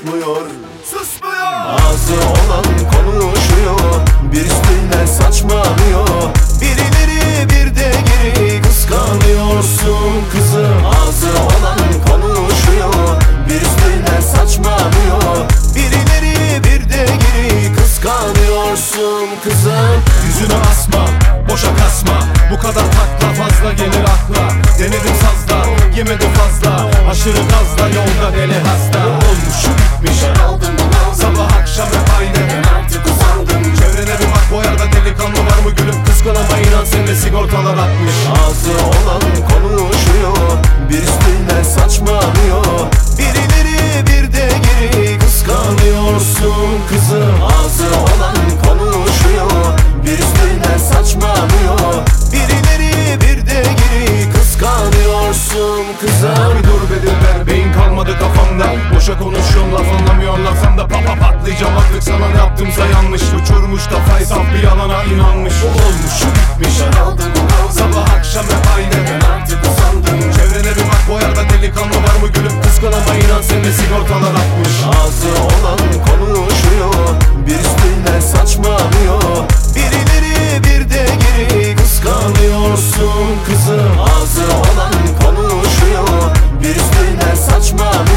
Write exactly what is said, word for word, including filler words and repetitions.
susmuyor, susmuyor. Ağzı olan konuşuyor, bir üstünden saçmalıyor. Birileri bir de geri kıskanıyorsun kızım. Ağzı olan konuşuyor, bir üstünden saçmalıyor. Birileri bir de geri kıskanıyorsun kızım. Yüzünü asma, boşa kasma, bu kadar takla fazla gelir akla. Denedim sazda, yemedim fazla, aşırı gazla yolda deli hasta. Olmuşu bitmiş, sabah akşam hep aynı, ben artık usandım. Çevrene bir bak, bu yerde delikanlı var mı gülüm? Kıskanama inan, seninle sigortalar atmış. Ağzı olan konuşuyor, bir üstünden saçmalıyor. Birileri bir de geri kıskanıyorsun kızım. Ağzı olan konuşuyor, bir üstünden saçmalıyor. Birileri bir de geri kıskanıyorsun kızım. Bir dur be dilber, beyin kalmadı kafamda. Boşa konuşuyorum, laf anlamıyorsun, lafım da papa patlayacağım artık. Sana ne yaptımsa yanlış, uçurmuş kafayı, saf bir yalana inanmış. Olmuşu bitmiş, sabah akşam hep aynı, ben artık usandım. Çevrene bir bak, bu yerde delikanlı var mı gülüm? Kıskanama inan, seninle sigortalar atmış. Ağzı olan konuşuyor, bir üstünden saçmalıyor. Birileri bir de geri kıskanıyorsun kızım. Ağzı olan konuşuyor, bir üstünden saçmalıyor.